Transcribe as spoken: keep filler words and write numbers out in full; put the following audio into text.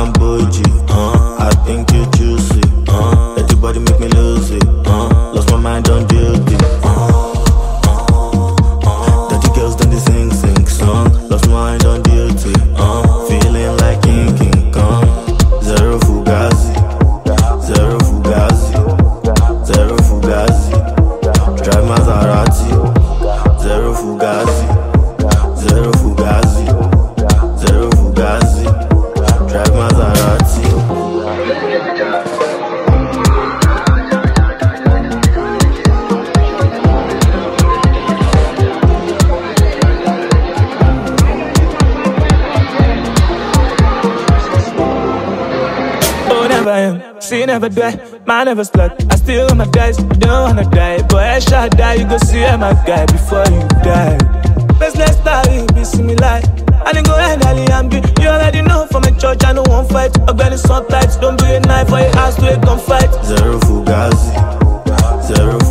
Lamborghini, uh, I think you juicy, uh, let your body make me lose it, uh, lost my mind on duty, uh, dirty girls done the sing sing song, lost my mind on duty, uh, feeling like King King Kong, zero fugazi, zero fugazi, zero fugazi, drive Maserati, zero fugazi, zero fugazi, zero fugazi, drive Maserati. Oh, never am, see never die, man never splat. I still on my dice, don't wanna die. Boy, I shall die, you go see I'm my guy before you die. Let's let's start it, be see me like I didn't go ahead, Ali, I'm good. You already know from a church, I don't want fight. I'm gonna sun tights, don't bring a knife or your ass to a gunfight. Zero fugazi, zero